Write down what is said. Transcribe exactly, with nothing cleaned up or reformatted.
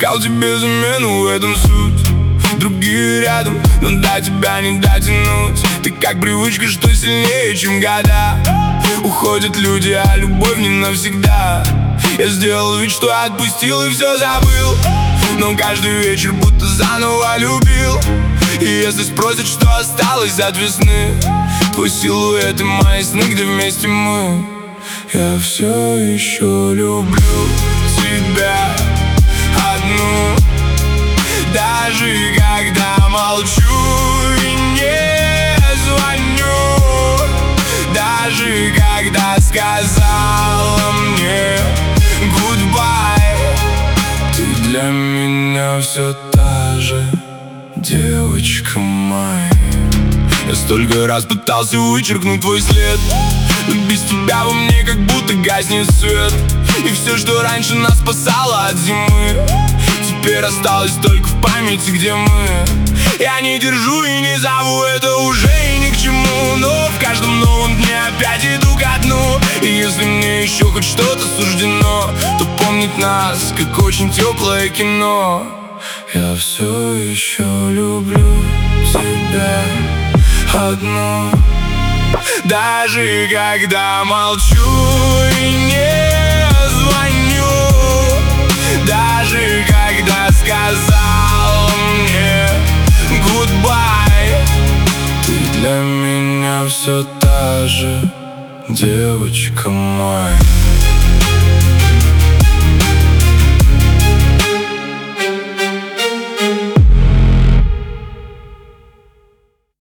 искал тебе замену, в этом суть. Другие рядом, но до тебя не дотянуть. Ты как привычка, что сильнее, чем года. Уходят люди, а любовь не навсегда. Я сделал вид, что отпустил и все забыл, но каждый вечер будто заново любил. И если спросят, что осталось от весны, твой силуэт и мои сны, где вместе мы, я все еще люблю тебя одну. Даже когда молчу и не звоню, даже когда сказала мне goodbye, ты для меня все та же девочка моя. Я столько раз пытался вычеркнуть твой след, но без тебя во мне как будто гаснет свет. И все, что раньше нас спасало от зимы, теперь осталось только в памяти, где мы. Я не держу и не зову, это уже и ни к чему, но в каждом новом дне опять иду ко дну. И если мне еще хоть что-то суждено, то помнить нас, как очень теплое кино. Я все еще люблю тебя одну. Даже когда молчу и не звоню, даже когда сказал мне goodbye, ты для меня все та же девочка моя.